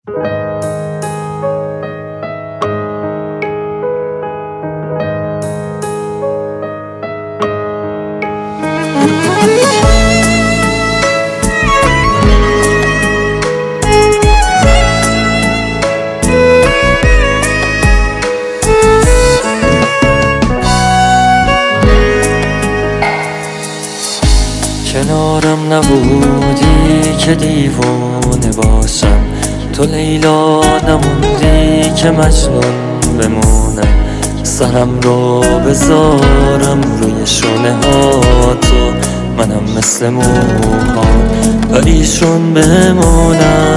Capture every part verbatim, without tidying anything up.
کنارم نبودی که دیوانه باشم، تو لیلا نموندی که مجنون بمونم. سرم رو بذارم روی شونه ها تو، منم مثل موها پریشون بمونم.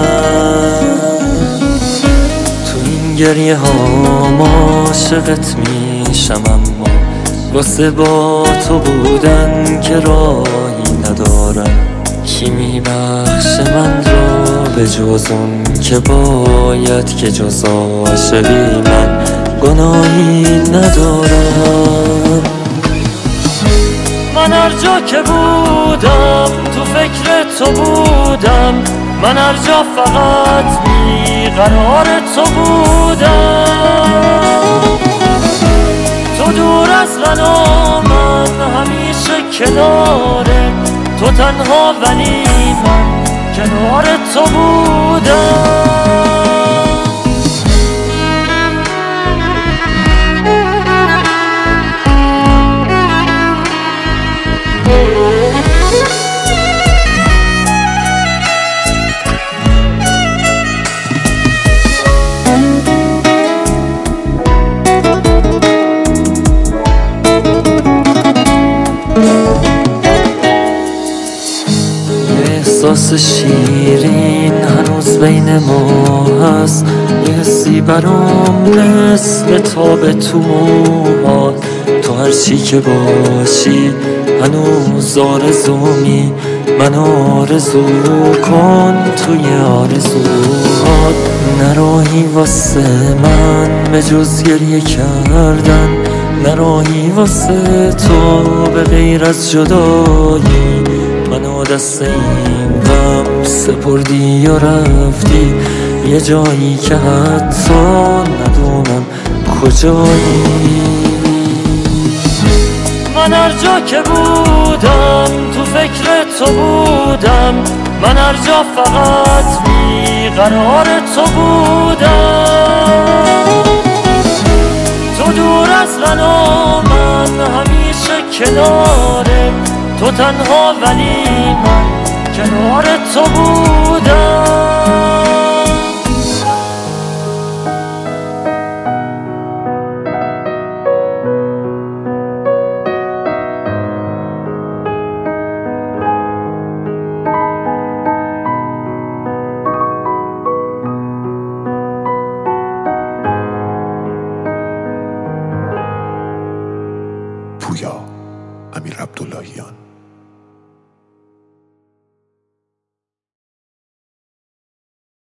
تو این گریه ها عاشقت میشم، اما واسه با تو بودن که راهی ندارم. کی میبخشه من را به جز اون که باید، که جز عاشقی من گناهی ندارم. من هر جا که بودم تو فکر تو بودم، من هر جا فقط بیقرار تو بودم. تو دور از من و من همیشه کناره، تو تنها ولی من کنار تو بودم. احساس شیرین هنوز بین ما هست، یه حسی برام مثل تاب تو موهات. تو هرچی که باشی هنوز آرزومی، من آرزو کن توی آرزوهات. نراهی واسه من به جز گریه کردن، نراهی واسه تو به غیر از جدایی. منو دست این غم سپردی یا رفتی یه جایی که حتی ندونم کجایی. من هر جا که بودم تو فکر تو بودم، من هر جا فقط بیقرار تو بودم. تو دور از من و من همیشه کناره، تو تنها ولی من کنار تو بودم. پویا، امیر عبداللهیان.